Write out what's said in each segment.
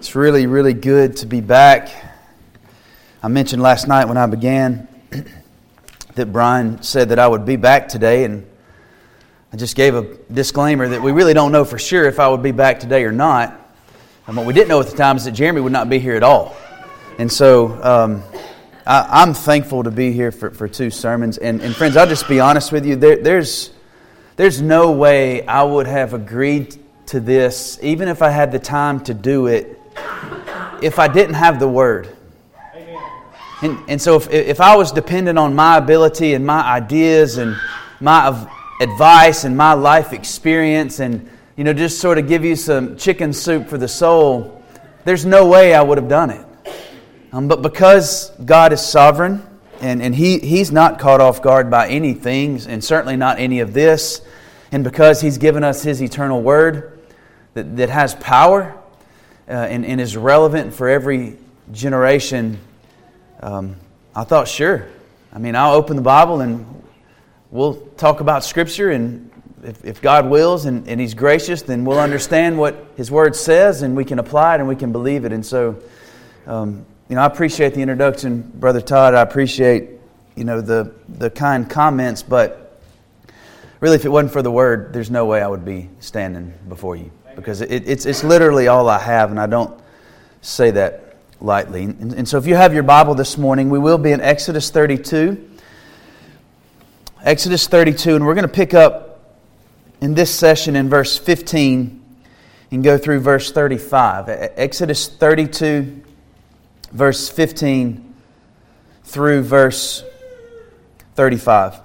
It's really, really good to be back. I mentioned last night when I began that Brian said that I would be back today, and I just gave a disclaimer that we really don't know for sure if I would be back today or not. And what we didn't know at the time is that Jeremy would not be here at all. And so I'm thankful to be here for two sermons. And friends, I'll just be honest with you, there's no way I would have agreed to this, even if I had the time to do it, if I didn't have the Word. And so if I was dependent on my ability and my ideas and my advice and my life experience and, just sort of give you some chicken soup for the soul, there's no way I would have done it. But because God is sovereign and He's not caught off guard by anything, and certainly not any of this, and because He's given us His eternal Word that has power and is relevant for every generation, I thought, sure. I'll open the Bible and we'll talk about Scripture, and if God wills and He's gracious, then we'll understand what His Word says and we can apply it and we can believe it. And so, I appreciate the introduction, Brother Todd. I appreciate, the kind comments, but really if it wasn't for the Word, there's no way I would be standing before you, because it's literally all I have, and I don't say that lightly. And so if you have your Bible this morning, we will be in Exodus 32. Exodus 32, and we're going to pick up in this session in verse 15 and go through verse 35. Exodus 32, verse 15 through verse 35.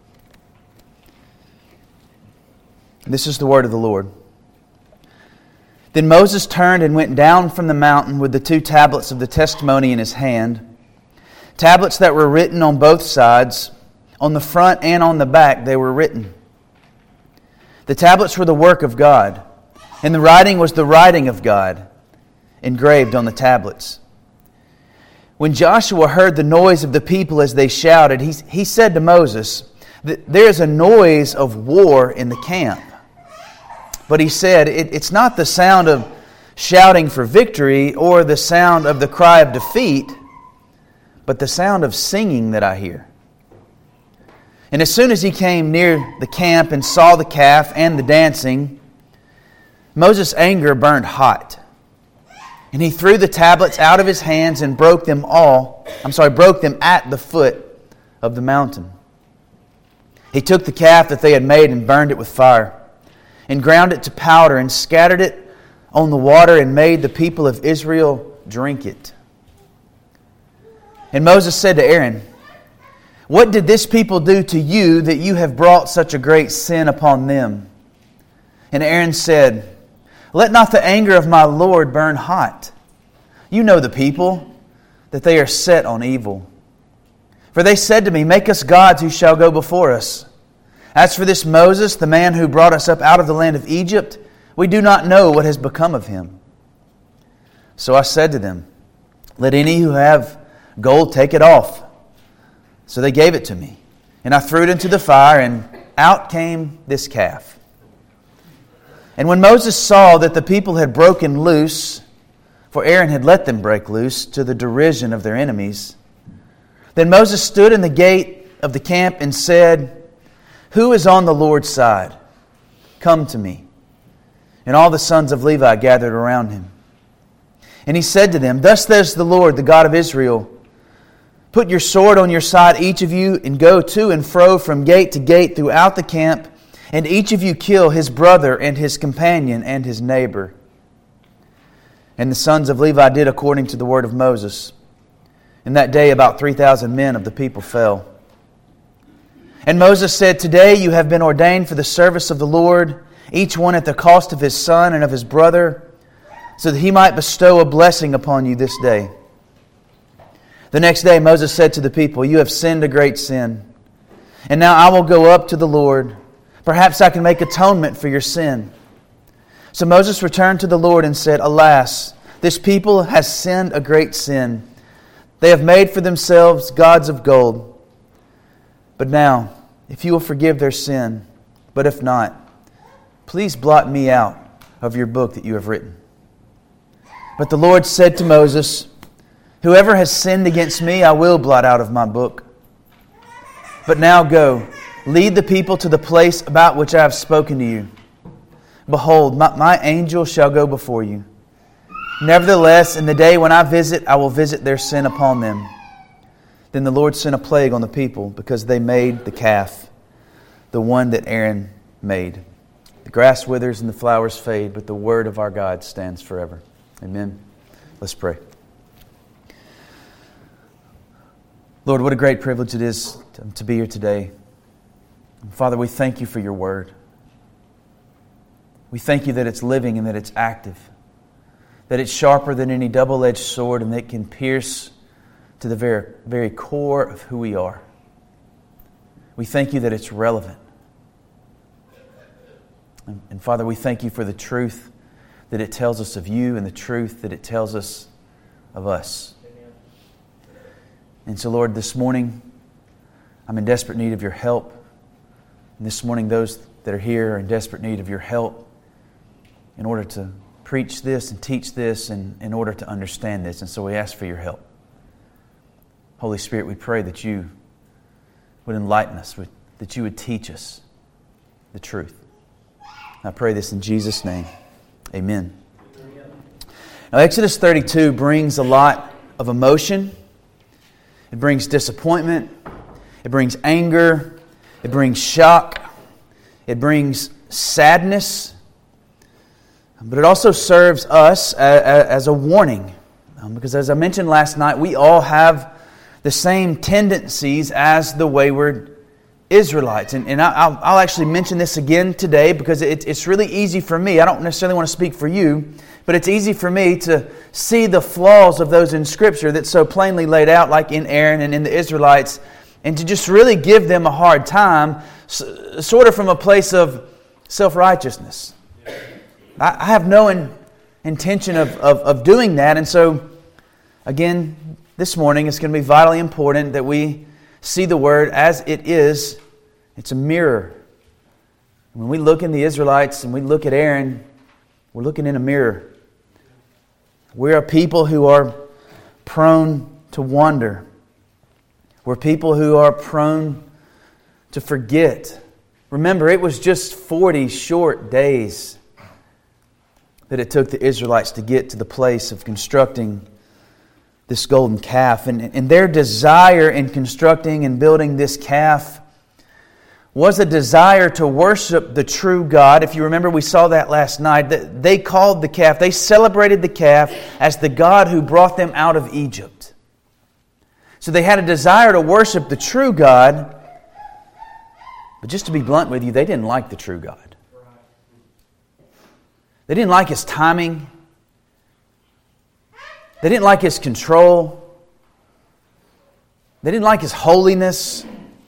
This is the word of the Lord. Then Moses turned and went down from the mountain with the 2 tablets of the testimony in his hand, tablets that were written on both sides, on the front and on the back they were written. The tablets were the work of God, and the writing was the writing of God, engraved on the tablets. When Joshua heard the noise of the people as they shouted, he said to Moses, "There is a noise of war in the camp." But he said, it's not the sound of shouting for victory or the sound of the cry of defeat, but the sound of singing that I hear. And as soon as he came near the camp and saw the calf and the dancing, Moses' anger burned hot. And he threw the tablets out of his hands and broke them at the foot of the mountain. He took the calf that they had made and burned it with fire, and ground it to powder, and scattered it on the water, and made the people of Israel drink it. And Moses said to Aaron, "What did this people do to you that you have brought such a great sin upon them?" And Aaron said, "Let not the anger of my Lord burn hot. You know the people, that they are set on evil. For they said to me, 'Make us gods who shall go before us.' As for this Moses, the man who brought us up out of the land of Egypt, we do not know what has become of him." So I said to them, "Let any who have gold take it off." So they gave it to me, and I threw it into the fire, and out came this calf. And when Moses saw that the people had broken loose, for Aaron had let them break loose to the derision of their enemies, then Moses stood in the gate of the camp and said, "Who is on the Lord's side? Come to me." And all the sons of Levi gathered around him. And he said to them, "Thus says the Lord, the God of Israel, put your sword on your side, each of you, and go to and fro from gate to gate throughout the camp, and each of you kill his brother and his companion and his neighbor." And the sons of Levi did according to the word of Moses. In that day about 3,000 men of the people fell. And Moses said, "Today you have been ordained for the service of the Lord, each one at the cost of his son and of his brother, so that he might bestow a blessing upon you this day." The next day Moses said to the people, "You have sinned a great sin. And now I will go up to the Lord. Perhaps I can make atonement for your sin." So Moses returned to the Lord and said, "Alas, this people has sinned a great sin. They have made for themselves gods of gold. But now, if you will forgive their sin, but if not, please blot me out of your book that you have written." But the Lord said to Moses, "Whoever has sinned against me, I will blot out of my book. But now go, lead the people to the place about which I have spoken to you. Behold, my angel shall go before you. Nevertheless, in the day when I visit, I will visit their sin upon them." Then the Lord sent a plague on the people because they made the calf, the one that Aaron made. The grass withers and the flowers fade, but the word of our God stands forever. Amen. Let's pray. Lord, what a great privilege it is to be here today. Father, we thank you for your word. We thank you that it's living and that it's active, that it's sharper than any double-edged sword and that it can pierce to the very core of who we are. We thank you that it's relevant. And Father, we thank you for the truth that it tells us of you and the truth that it tells us of us. Amen. And so, Lord, this morning, I'm in desperate need of your help. And this morning, those that are here are in desperate need of your help in order to preach this and teach this and in order to understand this. And so we ask for your help. Holy Spirit, we pray that you would enlighten us, that you would teach us the truth. I pray this in Jesus' name. Amen. Now, Exodus 32 brings a lot of emotion. It brings disappointment. It brings anger. It brings shock. It brings sadness. But it also serves us as a warning. Because as I mentioned last night, we all have the same tendencies as the wayward Israelites. And I'll actually mention this again today because it's really easy for me. I don't necessarily want to speak for you, but it's easy for me to see the flaws of those in Scripture that's so plainly laid out, like in Aaron and in the Israelites, and to just really give them a hard time, sort of from a place of self-righteousness. I have no intention of doing that, and so, again, this morning it's going to be vitally important that we see the Word as it is. It's a mirror. When we look in the Israelites and we look at Aaron, we're looking in a mirror. We're a people who are prone to wander. We're people who are prone to forget. Remember, it was just 40 short days that it took the Israelites to get to the place of constructing this golden calf. And their desire in constructing and building this calf was a desire to worship the true God. If you remember, we saw that last night. They called the calf, they celebrated the calf as the God who brought them out of Egypt. So they had a desire to worship the true God. But just to be blunt with you, they didn't like the true God. They didn't like His timing. They didn't like His control. They didn't like His holiness.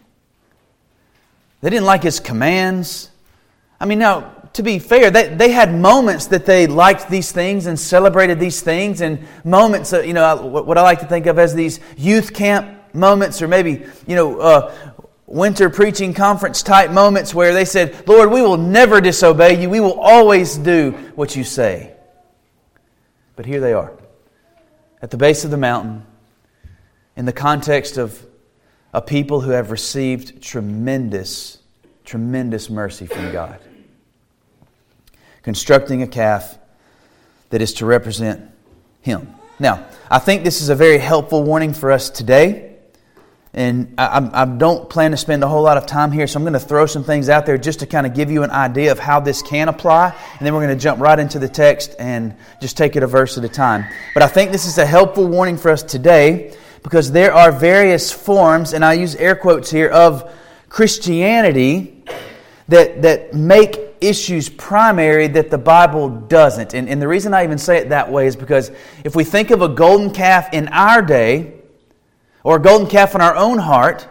They didn't like His commands. I mean, now, to be fair, they had moments that they liked these things and celebrated these things, and moments, what I like to think of as these youth camp moments, or maybe, winter preaching conference type moments where they said, "Lord, we will never disobey you. We will always do what you say." But here they are, at the base of the mountain, in the context of a people who have received tremendous, tremendous mercy from God, constructing a calf that is to represent Him. Now, I think this is a very helpful warning for us today. And I don't plan to spend a whole lot of time here, so I'm going to throw some things out there just to kind of give you an idea of how this can apply. And then we're going to jump right into the text and just take it a verse at a time. But I think this is a helpful warning for us today because there are various forms, and I use air quotes here, of Christianity that make issues primary that the Bible doesn't. And the reason I even say it that way is because if we think of a golden calf in our day, or a golden calf in our own heart,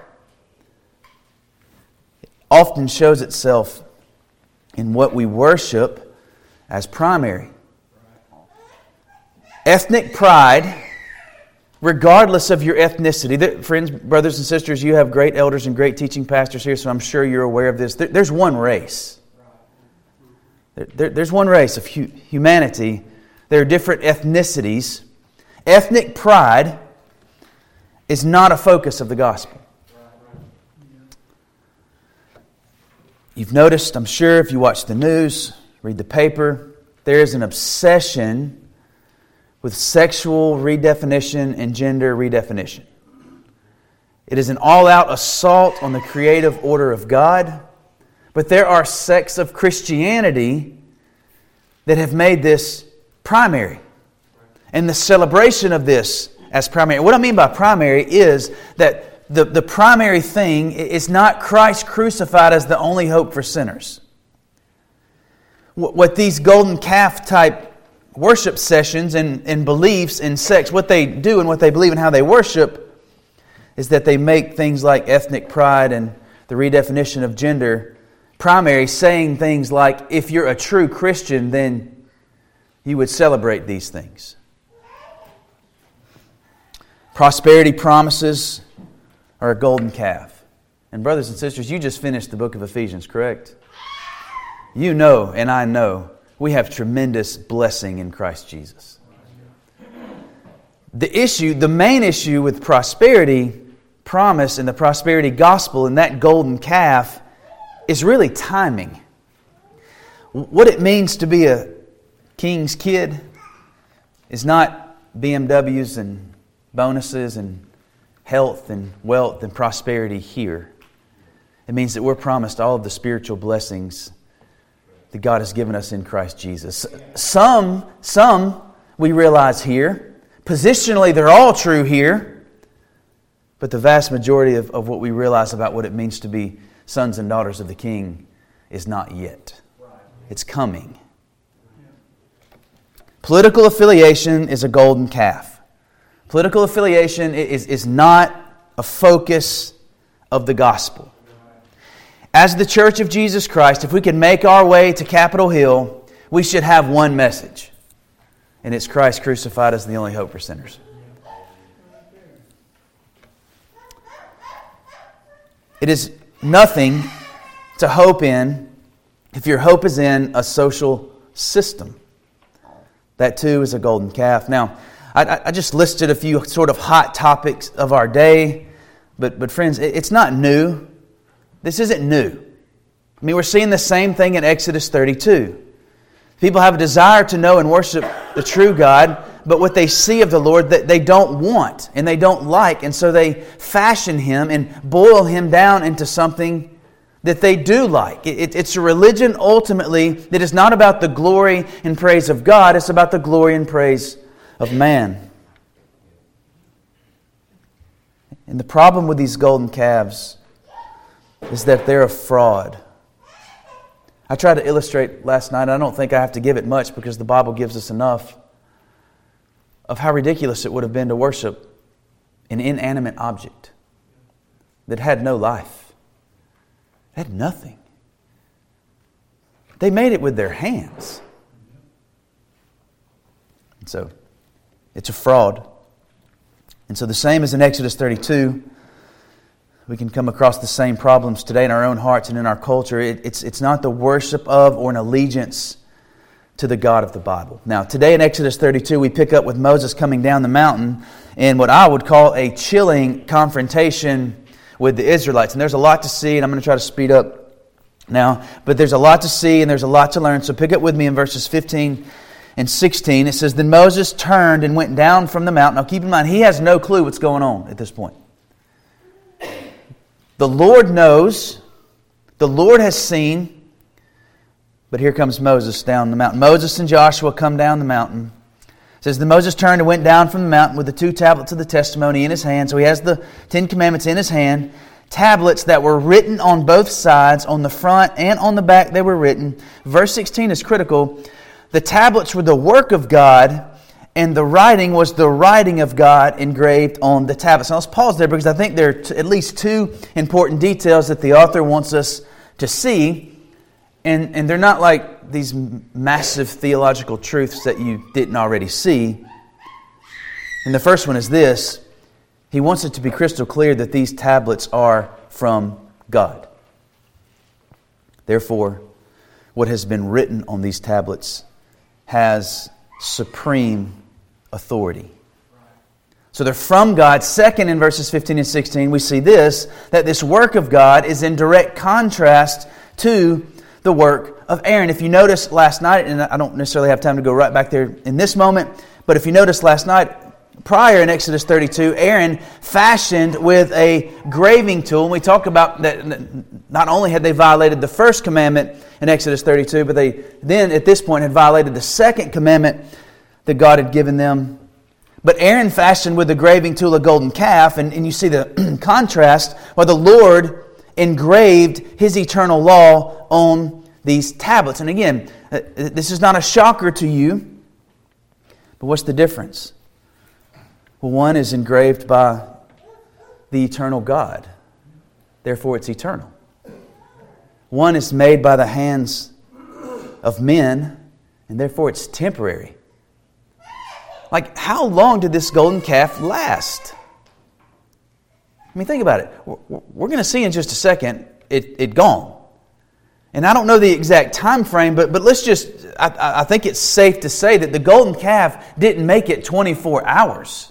it often shows itself in what we worship as primary. Ethnic pride, regardless of your ethnicity. Friends, brothers and sisters, you have great elders and great teaching pastors here, so I'm sure you're aware of this. There's one race. There's one race of humanity There are different ethnicities. Ethnic pride is not a focus of the gospel. You've noticed, I'm sure, if you watch the news, read the paper, there is an obsession with sexual redefinition and gender redefinition. It is an all-out assault on the creative order of God. But there are sects of Christianity that have made this primary. And the celebration of this as primary. What I mean by primary is that the primary thing is not Christ crucified as the only hope for sinners. What these golden calf type worship sessions and beliefs and sects, what they do and what they believe and how they worship, is that they make things like ethnic pride and the redefinition of gender primary, saying things like, if you're a true Christian, then you would celebrate these things. Prosperity promises are a golden calf. And brothers and sisters, you just finished the book of Ephesians, correct? You know, and I know, we have tremendous blessing in Christ Jesus. The main issue with prosperity promise and the prosperity gospel and that golden calf is really timing. What it means to be a king's kid is not BMWs and bonuses and health and wealth and prosperity here. It means that we're promised all of the spiritual blessings that God has given us in Christ Jesus. Some we realize here. Positionally, they're all true here. But the vast majority of what we realize about what it means to be sons and daughters of the King is not yet. It's coming. Political affiliation is a golden calf. Political affiliation is not a focus of the gospel. As the Church of Jesus Christ, if we can make our way to Capitol Hill, we should have one message. And it's Christ crucified as the only hope for sinners. It is nothing to hope in if your hope is in a social system. That too is a golden calf. Now, I just listed a few sort of hot topics of our day. But friends, it's not new. This isn't new. I mean, we're seeing the same thing in Exodus 32. People have a desire to know and worship the true God, but what they see of the Lord that they don't want and they don't like, and so they fashion Him and boil Him down into something that they do like. It's a religion ultimately that is not about the glory and praise of God, it's about the glory and praise of man. And the problem with these golden calves is that they're a fraud. I tried to illustrate last night, and I don't think I have to give it much because the Bible gives us enough of how ridiculous it would have been to worship an inanimate object that had no life. It had nothing. They made it with their hands. And so, it's a fraud. And so the same as in Exodus 32, we can come across the same problems today in our own hearts and in our culture. It's not the worship of or an allegiance to the God of the Bible. Now, today in Exodus 32, we pick up with Moses coming down the mountain in what I would call a chilling confrontation with the Israelites. And there's a lot to see, and I'm going to try to speed up now. But there's a lot to see and there's a lot to learn. So pick up with me in verses 15 and 16. It says, "Then Moses turned and went down from the mountain." Now keep in mind, he has no clue what's going on at this point. The Lord knows, the Lord has seen, but here comes Moses down the mountain. Moses and Joshua come down the mountain. It says, "Then Moses turned and went down from the mountain with the 2 tablets of the testimony in his hand." So he has the 10 Commandments in his hand. Tablets that were written on both sides, on the front and on the back they were written. Verse 16 is critical. The tablets were the work of God, and the writing was the writing of God engraved on the tablets. Now let's pause there because I think there are at least 2 important details that the author wants us to see. And they're not like these massive theological truths that you didn't already see. And the first one is this. He wants it to be crystal clear that these tablets are from God. Therefore, what has been written on these tablets has supreme authority. So they're from God. Second, in verses 15 and 16, we see this, that this work of God is in direct contrast to the work of Aaron. If you notice last night, and I don't necessarily have time to go right back there in this moment, but if you notice last night, prior in Exodus 32, Aaron fashioned with a graving tool. And we talked about that not only had they violated the first commandment in Exodus 32, but they then at this point had violated the second commandment that God had given them. But Aaron fashioned with a graving tool a golden calf, and you see the contrast where the Lord engraved His eternal law on these tablets. And again, this is not a shocker to you, but what's the difference? Well, one is engraved by the eternal God. Therefore, it's eternal. One is made by the hands of men, and therefore it's temporary. Like, how long did this golden calf last? I mean, think about it. We're going to see in just a second it gone. And I don't know the exact time frame, but let's just, I think it's safe to say that the golden calf didn't make it 24 hours.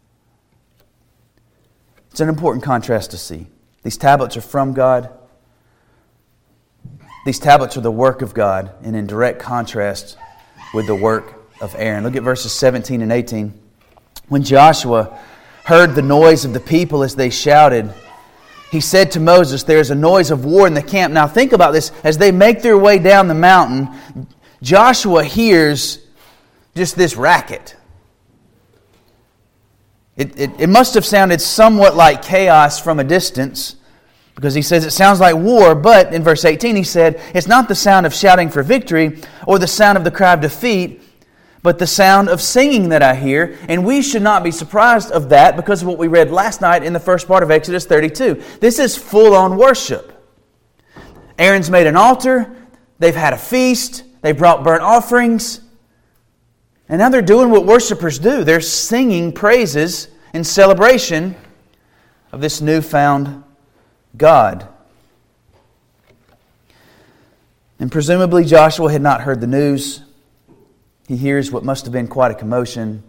It's an important contrast to see. These tablets are from God. These tablets are the work of God, and in direct contrast with the work of Aaron. Look at verses 17 and 18. When Joshua heard the noise of the people as they shouted, he said to Moses, "There is a noise of war in the camp." Now think about this. As they make their way down the mountain, Joshua hears just this racket. It must have sounded somewhat like chaos from a distance, because he says it sounds like war, but in verse 18 he said, "It's not the sound of shouting for victory or the sound of the cry of defeat, but the sound of singing that I hear." And we should not be surprised of that because of what we read last night in the first part of Exodus 32. This is full-on worship. Aaron's made an altar. They've had a feast. They brought burnt offerings. And now they're doing what worshipers do. They're singing praises in celebration of this newfound God. And presumably Joshua had not heard the news. He hears what must have been quite a commotion.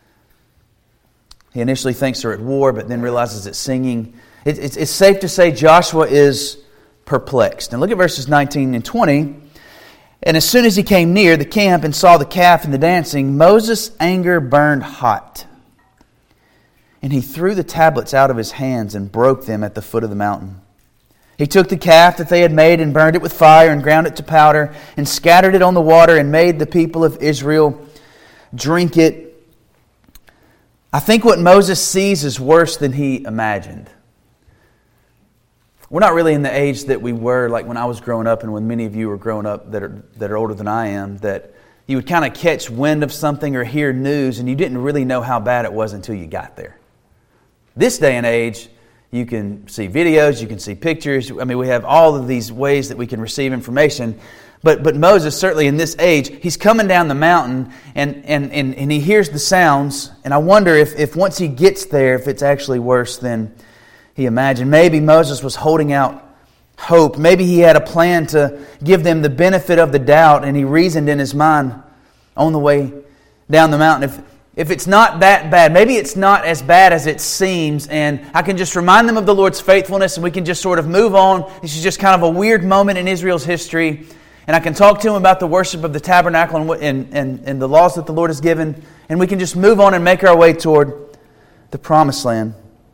He initially thinks they're at war, but then realizes it's singing. It's safe to say Joshua is perplexed. And look at verses 19 and 20. "And as soon as he came near the camp and saw the calf and the dancing, Moses' anger burned hot. And he threw the tablets out of his hands and broke them at the foot of the mountain. He took the calf that they had made and burned it with fire and ground it to powder and scattered it on the water and made the people of Israel drink it." I think what Moses sees is worse than he imagined. We're not really in the age that we were, like when I was growing up and when many of you were growing up that are older than I am, that you would kind of catch wind of something or hear news and you didn't really know how bad it was until you got there. This day and age, you can see videos, you can see pictures. I mean, we have all of these ways that we can receive information. But Moses, certainly in this age, he's coming down the mountain and he hears the sounds. And I wonder if once he gets there, if it's actually worse than he imagined. Maybe Moses was holding out hope. Maybe he had a plan to give them the benefit of the doubt, and he reasoned in his mind on the way down the mountain. If it's not that bad, maybe it's not as bad as it seems, and I can just remind them of the Lord's faithfulness, and we can just sort of move on. This is just kind of a weird moment in Israel's history, and I can talk to them about the worship of the tabernacle and the laws that the Lord has given, and we can just move on and make our way toward the promised land.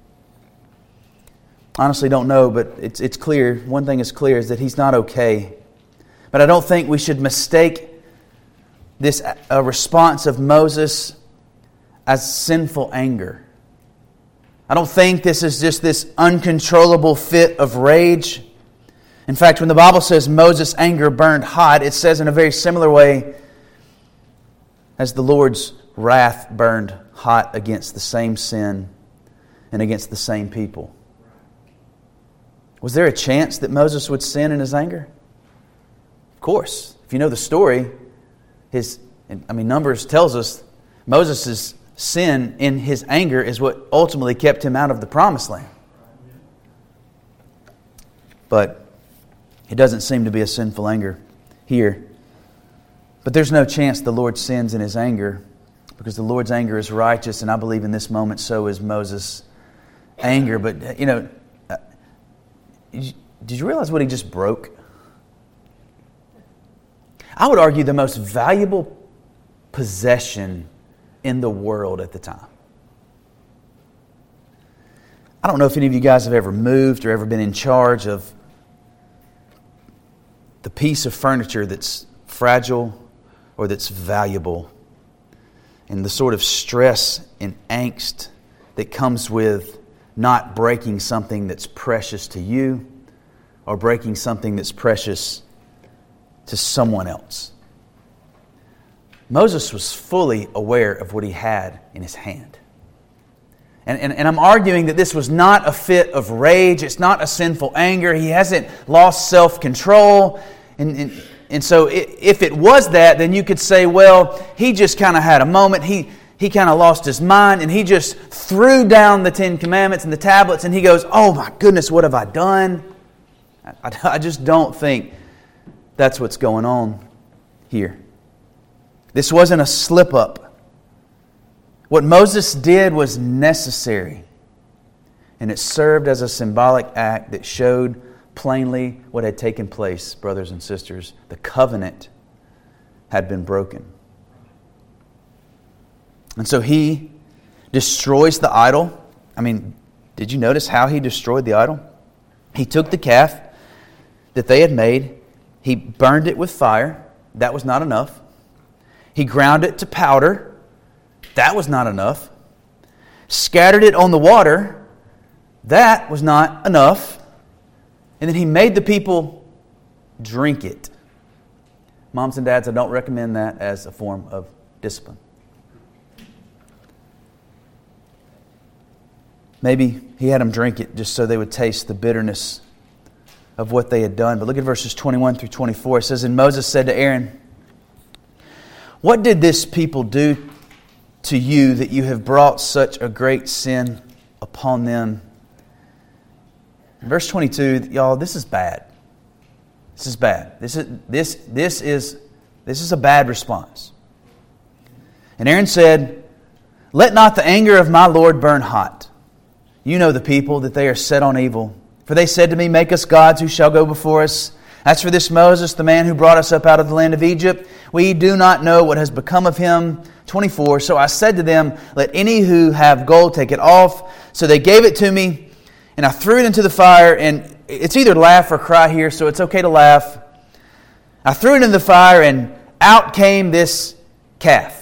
Honestly don't know, but it's clear. One thing is clear is that he's not okay. But I don't think we should mistake this response of Moses as sinful anger. I don't think this is just this uncontrollable fit of rage. In fact, when the Bible says Moses' anger burned hot, it says in a very similar way as the Lord's wrath burned hot against the same sin and against the same people. Was there a chance that Moses would sin in his anger? Of course. If you know the story, Numbers tells us Moses' sin in his anger is what ultimately kept him out of the promised land. But it doesn't seem to be a sinful anger here. But there's no chance the Lord sins in His anger, because the Lord's anger is righteous, and I believe in this moment so is Moses' anger. But, did you realize what he just broke? I would argue the most valuable possession in the world at the time. I don't know if any of you guys have ever moved or ever been in charge of the piece of furniture that's fragile or that's valuable, and the sort of stress and angst that comes with not breaking something that's precious to you or breaking something that's precious to someone else. Moses was fully aware of what he had in his hand. And I'm arguing that this was not a fit of rage. It's not a sinful anger. He hasn't lost self-control. And so if it was that, then you could say, well, he just kind of had a moment. He kind of lost his mind, and he just threw down the Ten Commandments and the tablets, and he goes, oh my goodness, what have I done? I just don't think that's what's going on here. This wasn't a slip-up. What Moses did was necessary, and it served as a symbolic act that showed plainly what had taken place, brothers and sisters. The covenant had been broken. And so he destroys the idol. I mean, did you notice how he destroyed the idol? He took the calf that they had made. He burned it with fire. That was not enough. He ground it to powder. That was not enough. Scattered it on the water. That was not enough. And then he made the people drink it. Moms and dads, I don't recommend that as a form of discipline. Maybe he had them drink it just so they would taste the bitterness of what they had done. But look at verses 21 through 24. It says, and Moses said to Aaron, what did this people do to you that you have brought such a great sin upon them? In verse 22, y'all, this is bad. This is bad. This is a bad response. And Aaron said, let not the anger of my Lord burn hot. You know the people, that they are set on evil. For they said to me, make us gods who shall go before us. As for this Moses, the man who brought us up out of the land of Egypt, we do not know what has become of him. 24, so I said to them, let any who have gold take it off. So they gave it to me, and I threw it into the fire. And it's either laugh or cry here, so it's okay to laugh. I threw it in the fire, and out came this calf.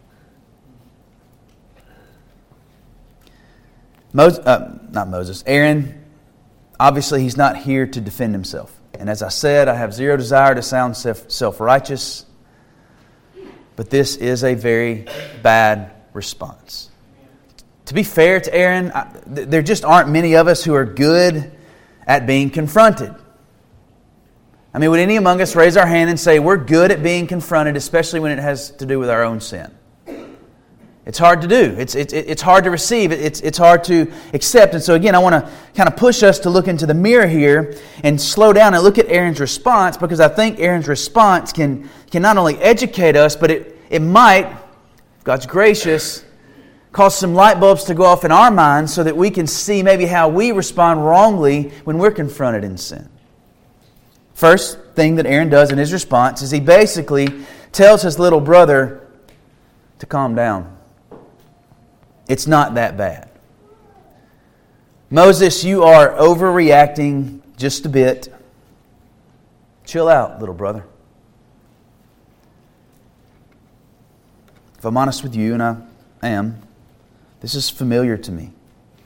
Aaron, obviously he's not here to defend himself. And as I said, I have zero desire to sound self-righteous. But this is a very bad response. To be fair to Aaron, there just aren't many of us who are good at being confronted. I mean, would any among us raise our hand and say we're good at being confronted, especially when it has to do with our own sin? It's hard to do. It's hard to receive. It's hard to accept. And so again, I want to kind of push us to look into the mirror here and slow down and look at Aaron's response, because I think Aaron's response can not only educate us, but it might, if God's gracious, cause some light bulbs to go off in our minds so that we can see maybe how we respond wrongly when we're confronted in sin. First thing that Aaron does in his response is he basically tells his little brother to calm down. It's not that bad. Moses, you are overreacting just a bit. Chill out, little brother. If I'm honest with you, and I am, this is familiar to me.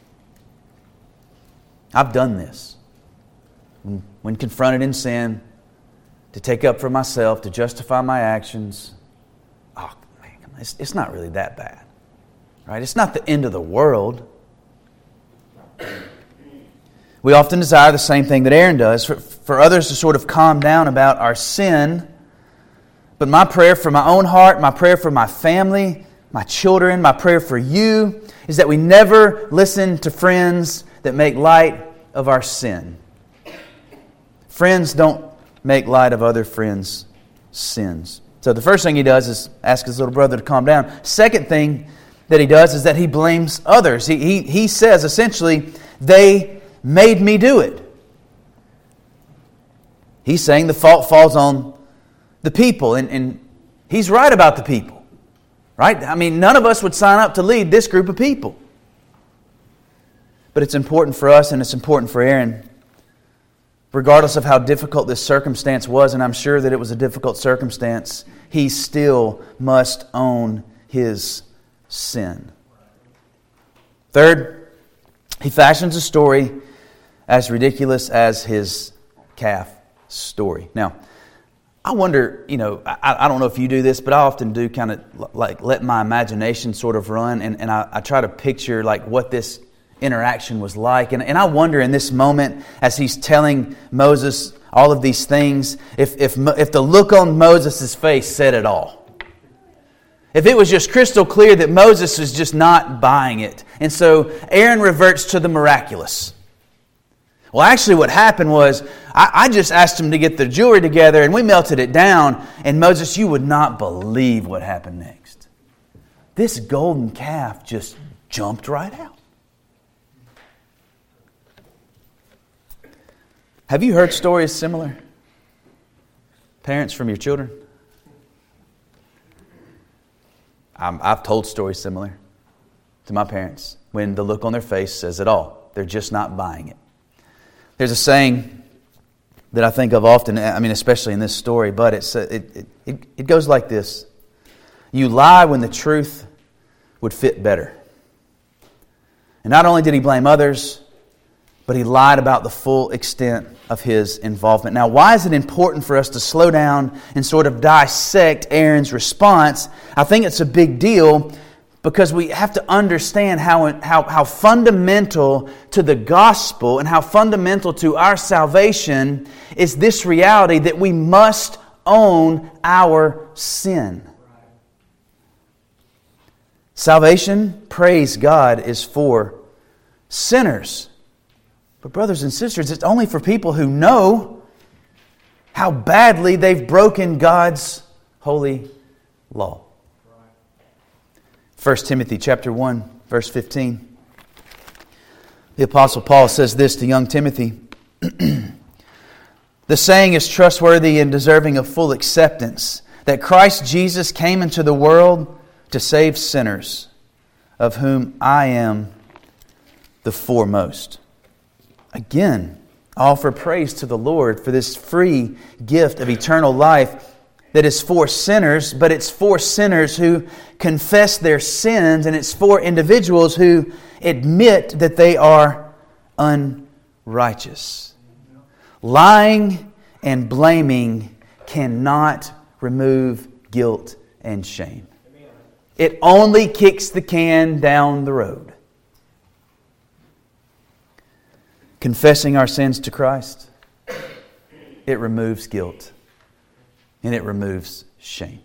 I've done this. When confronted in sin, to take up for myself, to justify my actions. Oh, man, it's not really that bad. Right? It's not the end of the world. We often desire the same thing that Aaron does, for others to sort of calm down about our sin. But my prayer for my own heart, my prayer for my family, my children, my prayer for you is that we never listen to friends that make light of our sin. Friends don't make light of other friends' sins. So the first thing he does is ask his little brother to calm down. Second thing that he does is that he blames others. He says, essentially, they made me do it. He's saying the fault falls on the people. And he's right about the people. Right? I mean, none of us would sign up to lead this group of people. But it's important for us and it's important for Aaron. Regardless of how difficult this circumstance was, and I'm sure that it was a difficult circumstance, he still must own his sin. Third, he fashions a story as ridiculous as his calf story. Now, I wonder, I don't know if you do this, but I often do kind of like let my imagination sort of run, and I try to picture like what this interaction was like. And I wonder in this moment, as he's telling Moses all of these things, if the look on Moses' face said it all. If it was just crystal clear that Moses was just not buying it. And so Aaron reverts to the miraculous. Well, actually what happened was, I just asked him to get the jewelry together and we melted it down. And Moses, you would not believe what happened next. This golden calf just jumped right out. Have you heard stories similar? Parents, from your children? I've told stories similar to my parents when the look on their face says it all. They're just not buying it. There's a saying that I think of often, especially in this story, but it goes like this. You lie when the truth would fit better. And not only did he blame others, but he lied about the full extent of his involvement. Now, why is it important for us to slow down and sort of dissect Aaron's response? I think it's a big deal because we have to understand how fundamental to the gospel and how fundamental to our salvation is this reality that we must own our sin. Salvation, praise God, is for sinners. But brothers and sisters, it's only for people who know how badly they've broken God's holy law. 1 Timothy chapter 1, verse 15. The Apostle Paul says this to young Timothy. The saying is trustworthy and deserving of full acceptance, that Christ Jesus came into the world to save sinners, of whom I am the foremost. Again, I offer praise to the Lord for this free gift of eternal life that is for sinners, but it's for sinners who confess their sins, and it's for individuals who admit that they are unrighteous. Lying and blaming cannot remove guilt and shame. It only kicks the can down the road. Confessing our sins to Christ, it removes guilt and it removes shame.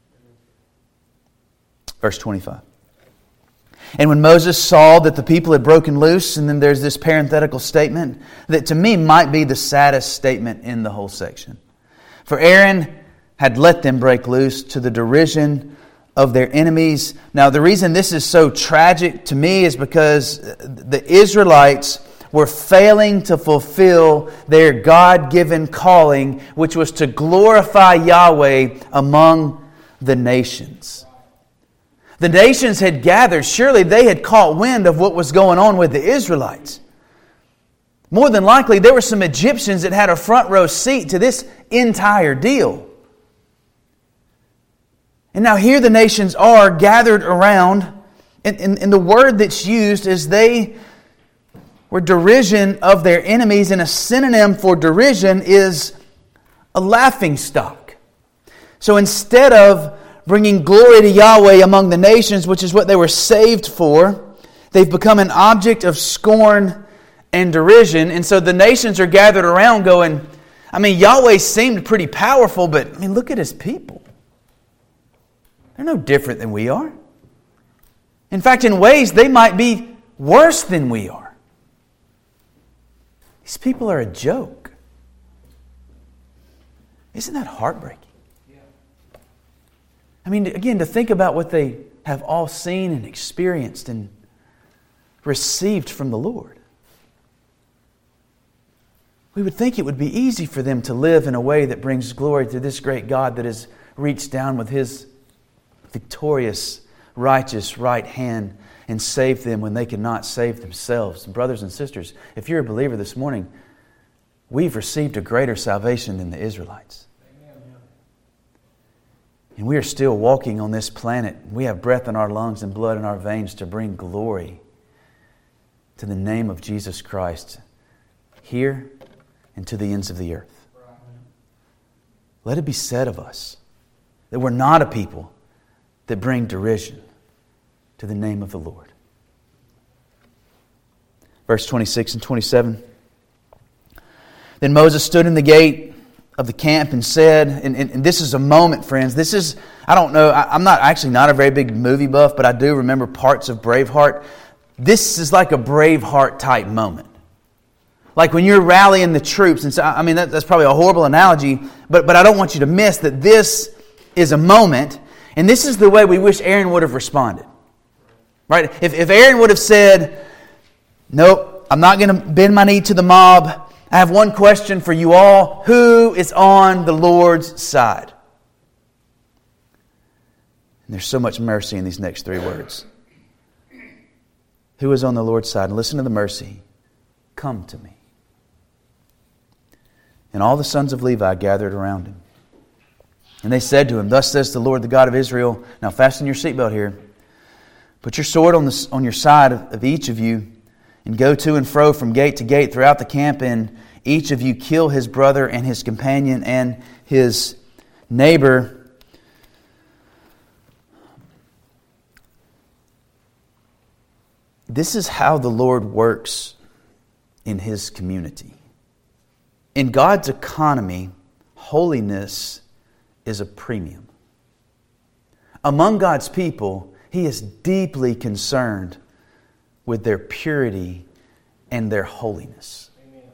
Verse 25. And when Moses saw that the people had broken loose, and then there's this parenthetical statement that to me might be the saddest statement in the whole section. For Aaron had let them break loose to the derision of their enemies. Now the reason this is so tragic to me is because the Israelites were failing to fulfill their God-given calling, which was to glorify Yahweh among the nations. The nations had gathered. Surely they had caught wind of what was going on with the Israelites. More than likely, there were some Egyptians that had a front row seat to this entire deal. And now here the nations are gathered around, and the word that's used is they were derision of their enemies, and a synonym for derision is a laughing stock. So instead of bringing glory to Yahweh among the nations, which is what they were saved for, they've become an object of scorn and derision. And so the nations are gathered around going, Yahweh seemed pretty powerful, but look at His people. They're no different than we are. In fact, in ways, they might be worse than we are. These people are a joke. Isn't that heartbreaking? I mean, again, to think about what they have all seen and experienced and received from the Lord. We would think it would be easy for them to live in a way that brings glory to this great God that has reached down with His victorious, righteous right hand and saved them when they could not save themselves. Brothers and sisters, if you're a believer this morning, we've received a greater salvation than the Israelites. And we are still walking on this planet. We have breath in our lungs and blood in our veins to bring glory to the name of Jesus Christ here and to the ends of the earth. Let it be said of us that we're not a people that bring derision to the name of the Lord. Verse 26 and 27. Then Moses stood in the gate of the camp and said, and this is a moment, friends. This is, I don't know, I'm not a very big movie buff, but I do remember parts of Braveheart. This is like a Braveheart type moment. Like when you're rallying the troops. And so, I mean, that's probably a horrible analogy, but I don't want you to miss that this is a moment, and this is the way we wish Aaron would have responded. Right? If Aaron would have said, nope, I'm not going to bend my knee to the mob. I have one question for you all. Who is on the Lord's side? And there's so much mercy in these next three words. Who is on the Lord's side? And listen to the mercy. Come to me. And all the sons of Levi gathered around him. And they said to him, Thus says the Lord, the God of Israel. Now fasten your seatbelt here. Put your sword on your side of each of you, and go to and fro from gate to gate throughout the camp, and each of you kill his brother and his companion and his neighbor. This is how the Lord works in His community. In God's economy, holiness is a premium. Among God's people, He is deeply concerned with their purity and their holiness. Amen.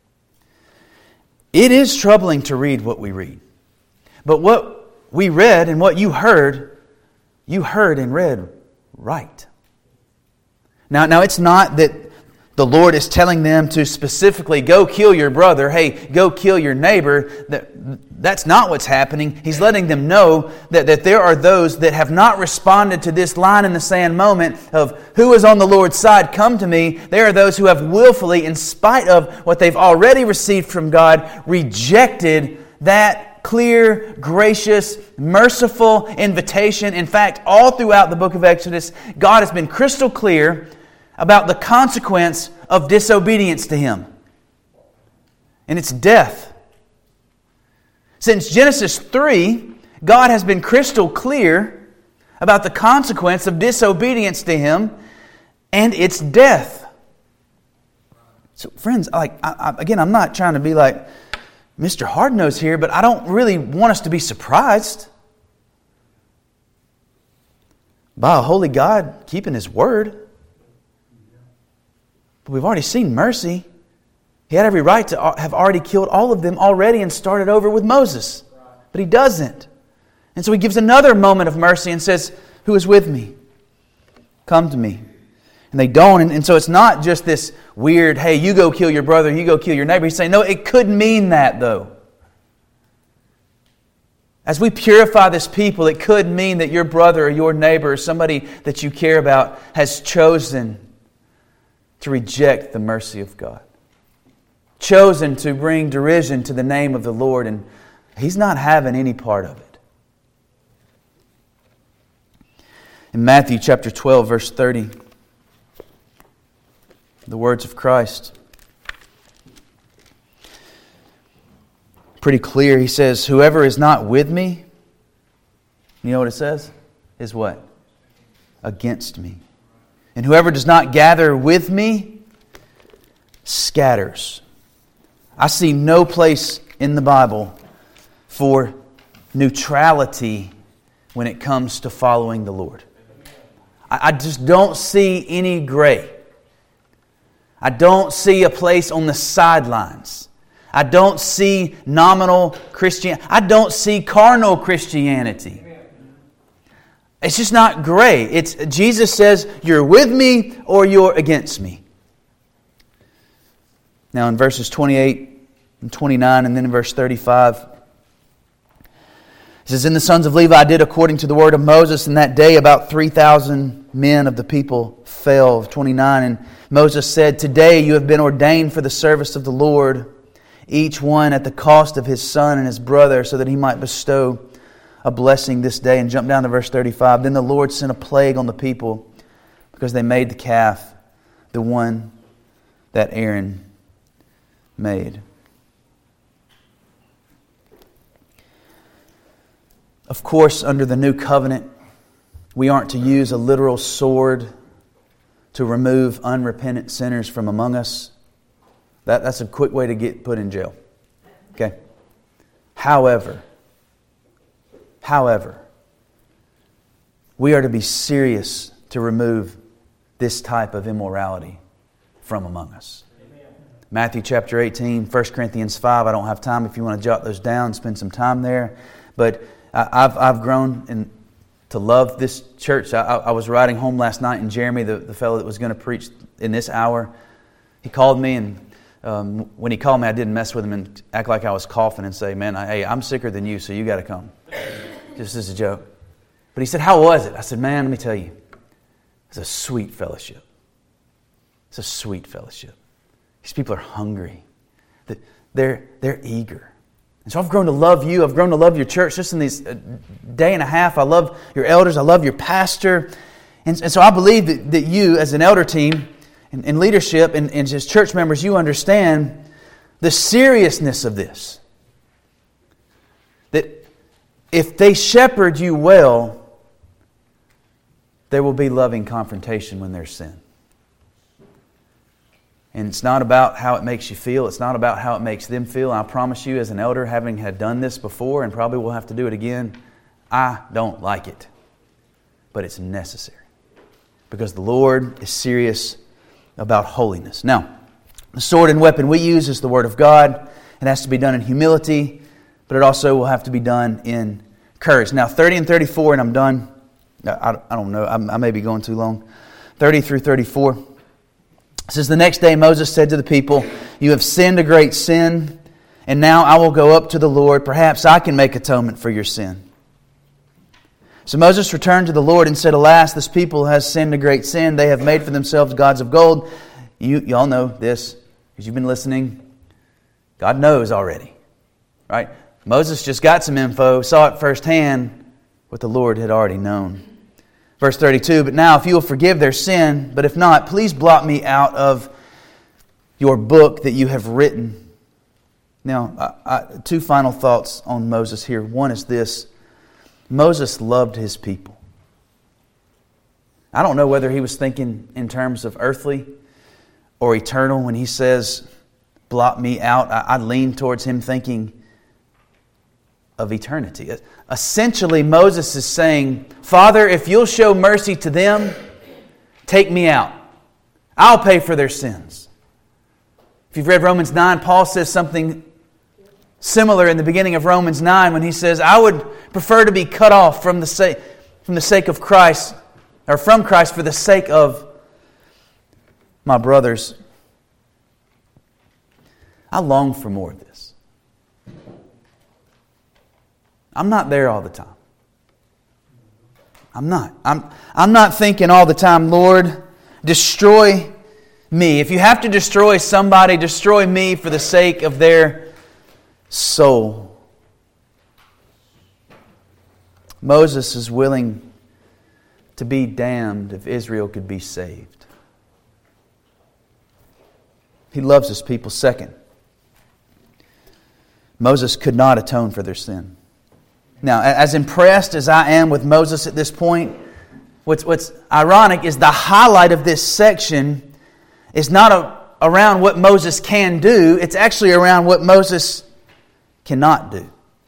It is troubling to read what we read. But what we read and what you heard and read right. Now it's not that the Lord is telling them to specifically go kill your brother. Hey, go kill your neighbor. That's not what's happening. He's letting them know that there are those that have not responded to this line in the sand moment of who is on the Lord's side, come to me. There are those who have willfully, in spite of what they've already received from God, rejected that clear, gracious, merciful invitation. In fact, all throughout the book of Exodus, God has been crystal clear about the consequence of disobedience to Him. And it's death. Since Genesis 3, God has been crystal clear about the consequence of disobedience to Him, and it's death. So friends, I'm not trying to be like Mr. Hard-Nosed here, but I don't really want us to be surprised by a holy God keeping His word. But we've already seen mercy. He had every right to have already killed all of them already and started over with Moses. But He doesn't. And so He gives another moment of mercy and says, who is with me? Come to me. And they don't. And so it's not just this weird, hey, you go kill your brother, you go kill your neighbor. He's saying, no, it could mean that though. As we purify this people, it could mean that your brother or your neighbor or somebody that you care about has chosen to reject the mercy of God. Chosen to bring derision to the name of the Lord, and He's not having any part of it. In Matthew chapter 12, verse 30, the words of Christ. Pretty clear. He says, whoever is not with me, you know what it says? Is what? Against me. And whoever does not gather with me scatters. I see no place in the Bible for neutrality when it comes to following the Lord. I just don't see any gray. I don't see a place on the sidelines. I don't see nominal Christianity. I don't see carnal Christianity. It's just not gray. Jesus says, you're with me or you're against me. Now in verses 28 and 29 and then in verse 35, it says, "And the sons of Levi did according to the word of Moses. In that day about 3,000 men of the people fell." 29, "And Moses said, Today you have been ordained for the service of the Lord, each one at the cost of his son and his brother, so that he might bestow a blessing this day." And jump down to verse 35. "Then the Lord sent a plague on the people because they made the calf, the one that Aaron made." Of course, under the new covenant, we aren't to use a literal sword to remove unrepentant sinners from among us. That's a quick way to get put in jail. Okay? However, we are to be serious to remove this type of immorality from among us. Matthew chapter 18, 1 Corinthians 5. I don't have time. If you want to jot those down, spend some time there. But I've grown to love this church. I was riding home last night, and Jeremy, the fellow that was going to preach in this hour, he called me, and when he called me, I didn't mess with him and act like I was coughing and say, "Man, hey, I'm sicker than you, so you got to come." Just as a joke. But he said, "How was it?" I said, "Man, let me tell you, it's a sweet fellowship. It's a sweet fellowship. These people are hungry. They're eager. And so I've grown to love you. I've grown to love your church just in these day and a half. I love your elders. I love your pastor. And so I believe that you, as an elder team and leadership and as church members, you understand the seriousness of this. That if they shepherd you well, there will be loving confrontation when there's sin. And it's not about how it makes you feel. It's not about how it makes them feel. And I promise you, as an elder, having had done this before and probably will have to do it again, I don't like it. But it's necessary. Because the Lord is serious about holiness. Now, the sword and weapon we use is the Word of God. It has to be done in humility, but it also will have to be done in courage. Now, 30 and 34, and I'm done. I don't know. I may be going too long. 30 through 34. It says, "The next day Moses said to the people, 'You have sinned a great sin, and now I will go up to the Lord. Perhaps I can make atonement for your sin.' So Moses returned to the Lord and said, 'Alas, this people has sinned a great sin. They have made for themselves gods of gold.'" You all know this because you've been listening. God knows already, right? Moses just got some info, saw it firsthand, what the Lord had already known. Verse 32, "But now if you will forgive their sin, but if not, please blot me out of your book that you have written." Now, two final thoughts on Moses here. One is this. Moses loved his people. I don't know whether he was thinking in terms of earthly or eternal when he says, "blot me out." I lean towards him thinking of eternity. Essentially, Moses is saying, "Father, if you'll show mercy to them, take me out. I'll pay for their sins." If you've read Romans 9, Paul says something similar in the beginning of Romans 9 when he says, "I would prefer to be cut off from the sake of Christ, or from Christ for the sake of my brothers." I long for more of this. I'm not there all the time. I'm not. I'm not thinking all the time, "Lord, destroy me. If you have to destroy somebody, destroy me for the sake of their soul." Moses is willing to be damned if Israel could be saved. He loves his people. Second, Moses could not atone for their sin. Now, as impressed as I am with Moses at this point, what's ironic is the highlight of this section is not around what Moses can do. It's actually around what Moses cannot do.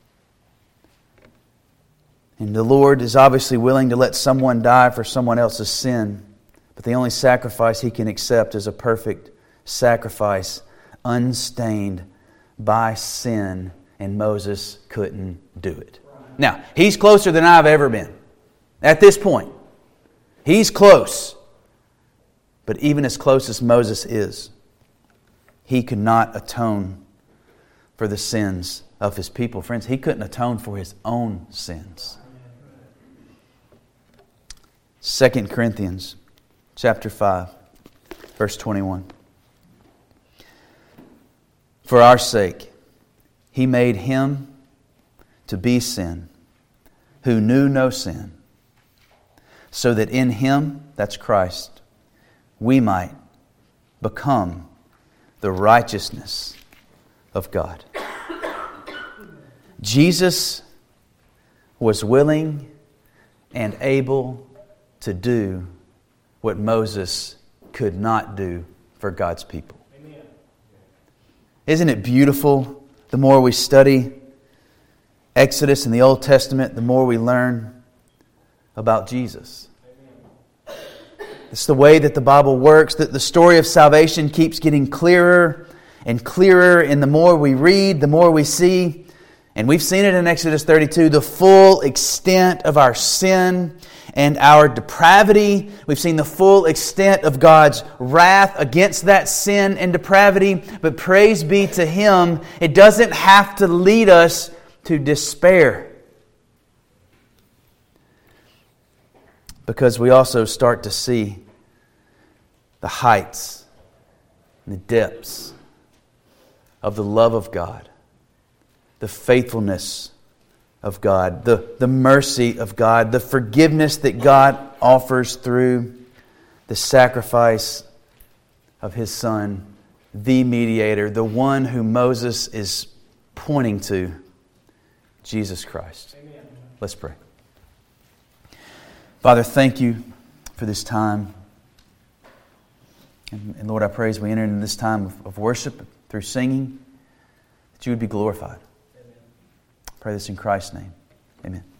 And the Lord is obviously willing to let someone die for someone else's sin, but the only sacrifice He can accept is a perfect sacrifice, unstained by sin, and Moses couldn't do it. Now, he's closer than I've ever been. At this point, He's close. But even as close as Moses is, he could not atone for the sins of his people. Friends, he couldn't atone for his own sins. 2 Corinthians chapter 5, verse 21. For our sake, He made Him to be sin, who knew no sin, so that in Him, that's Christ, we might become the righteousness of God. Jesus was willing and able to do what Moses could not do for God's people. Amen. Isn't it beautiful? The more we study Exodus and the Old Testament, the more we learn about Jesus. Amen. It's the way that the Bible works, that the story of salvation keeps getting clearer and clearer, and the more we read, the more we see. And we've seen it in Exodus 32, the full extent of our sin and our depravity. We've seen the full extent of God's wrath against that sin and depravity. But praise be to Him, it doesn't have to lead us to despair. Because we also start to see the heights and the depths of the love of God, the faithfulness of God, the mercy of God, the forgiveness that God offers through the sacrifice of His Son, the mediator, the one who Moses is pointing to, Jesus Christ. Amen. Let's pray. Father, thank You for this time. And Lord, I pray as we enter into this time of worship through singing, that You would be glorified. Amen. I pray this in Christ's name. Amen.